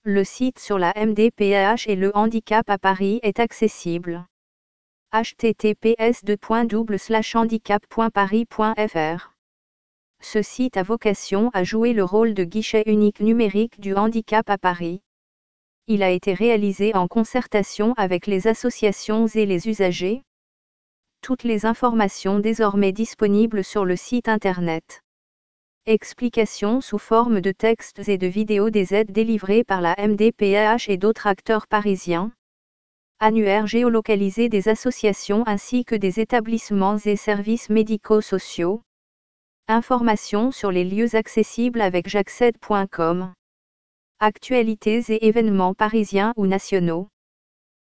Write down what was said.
Le site sur la MDPH et le handicap à Paris est accessible. https://handicap.paris.fr. Ce site a vocation à jouer le rôle de guichet unique numérique du handicap à Paris. Il a été réalisé en concertation avec les associations et les usagers. Toutes les informations désormais disponibles sur le site internet. Explications sous forme de textes et de vidéos des aides délivrées par la MDPH et d'autres acteurs parisiens. Annuaire géolocalisé des associations ainsi que des établissements et services médico-sociaux. Informations sur les lieux accessibles avec j'accède.com. Actualités et événements parisiens ou nationaux.